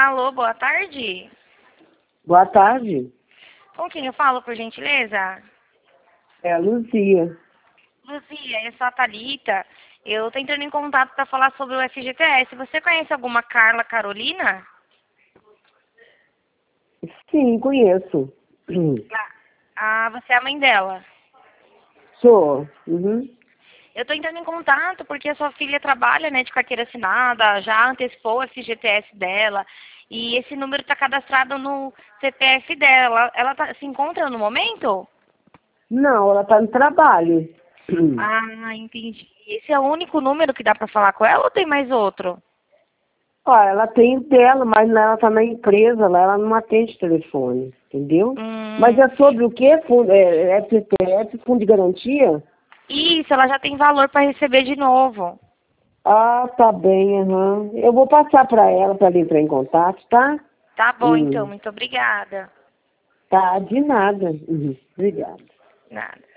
Alô, boa tarde. Boa tarde. Com quem eu falo, por gentileza? É a Luzia. Luzia, eu sou a Thalita. Eu tô entrando em contato para falar sobre o FGTS. Você conhece alguma Carla Carolina? Sim, conheço. Você é a mãe dela. Sou. Uhum. Eu tô entrando em contato porque a sua filha trabalha, né, de carteira assinada, já antecipou o FGTS dela. E esse número está cadastrado no CPF dela. Ela se encontra no momento? Não, ela tá no trabalho. Entendi. Esse é o único número que dá para falar com ela ou tem mais outro? Ó, ela tem o dela, mas ela tá na empresa, lá ela não atende telefone, entendeu? Mas Hum, é sobre o quê? Fundo, FGTS, Fundo de Garantia? isso, ela já tem valor para receber de novo. Ah, tá bem, aham. Eu vou passar para ela entrar em contato, tá? Tá bom, então. Muito obrigada. Tá, de nada. Uhum. Obrigada. Nada.